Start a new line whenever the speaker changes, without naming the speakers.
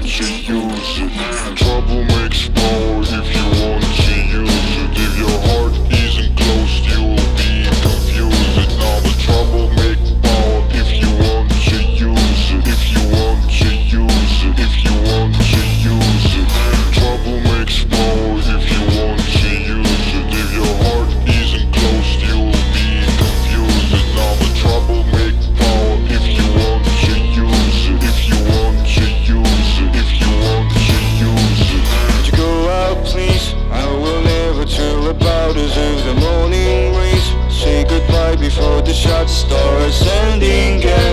to use it. Trouble makes power if you want to use it. If your heart isn't closed, you'll be confused. Now the trouble make power if you want to use it. If you want to use it. If you want to use it. Trouble makes power if you want to use it. If your heart isn't closed, you'll be confused. Now the trouble make power if you want to use it. If you want to use it. If you want to use it.
Would you go out, please? I will never tell about us if the morning rains. Say goodbye before the shots start sending gas.